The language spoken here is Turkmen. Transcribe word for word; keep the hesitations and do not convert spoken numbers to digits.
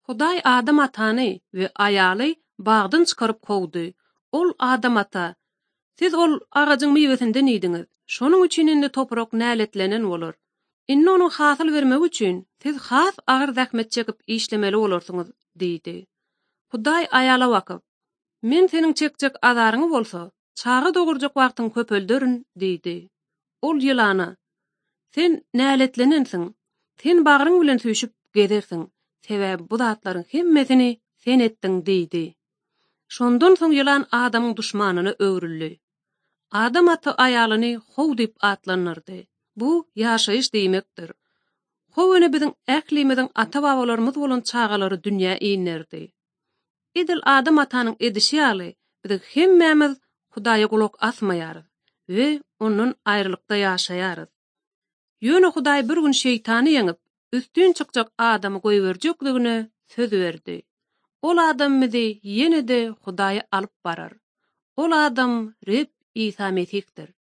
Hudaý adam atany we aýaly bagdan çykaryp kowdy. Ol adam ata, siz ol agajyň miwesinden ýediňiz. Şonuň üçin indi toprak näletlenen bolar. Inni onu hasyl bermek üçin siz has agyr zähmet çekip işlemeli bolarsyňyz diýdi. Hudaý aýala bakyp, men seniň çekjek azaryňy bolsa, çagy dogurjak wagtyň köpelderin diýdi. Ol ýylana, sen näletlenensiň, sen bagyryň bilen süýşüp gezersiň, sebäbi bu zatlaryň hemmesini sen etdiň diýdi. Şondan soň ýylan adamyň duşmanyny öwrüldi. Adam ata aýalyny how diýip atlanyrdy. Bu ýaşaýyş diýmekdir. How ene biziň ählimizin ata-babalarymyz bolan çagalary dünýä inerdi. Edil adam atanyň edişi ýaly biz hemmemiz Hudaýa gulak asmaýarys we ondan aýrylykda ýaşaýarys. Ýöne Hudaý bir gün şeytany ýeňip üstün çykjak adamy goýberjekdigine söz berdi. Ol adam bizi ýene-de Hudaýa alyp barar. Ol adam Reb İsa Mesihdir.